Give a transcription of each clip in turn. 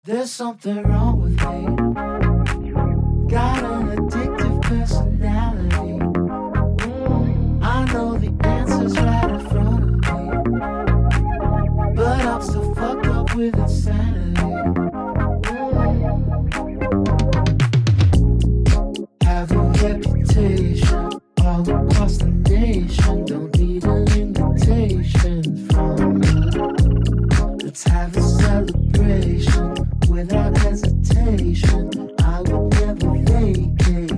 There's something wrong with me. Got an addictive personality. I know the answer's right in front of me, but I'm still fucked up with insanity. Have a reputation all across the nation. Don't need an invitation from you. Let's have a celebration without hesitation. I would never vacate.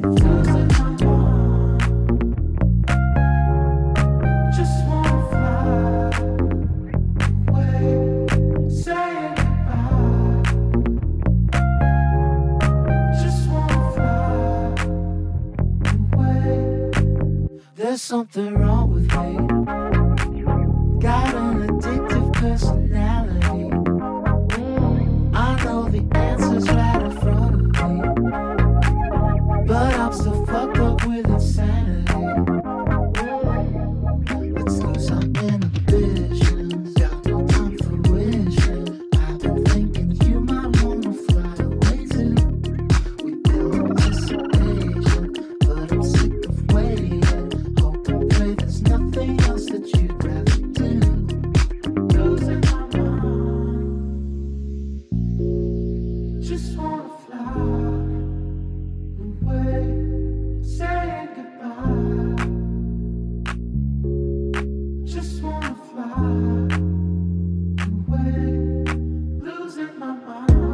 Just wanna fly away, saying goodbye. Just wanna fly away. There's something wrong with me. Got an addictive personality. I know the answer's right in front of me, but I'm still fucked up with insanity. Let's lose our inhibitions. Got no time for wishing. I've been thinking you might wanna fly away too. We build anticipation, but I'm sick of waiting. Hope and pray there's nothing else that you'd rather do. Losing my mind. Just wanna fly away, saying goodbye. Just wanna fly away, losing my mind.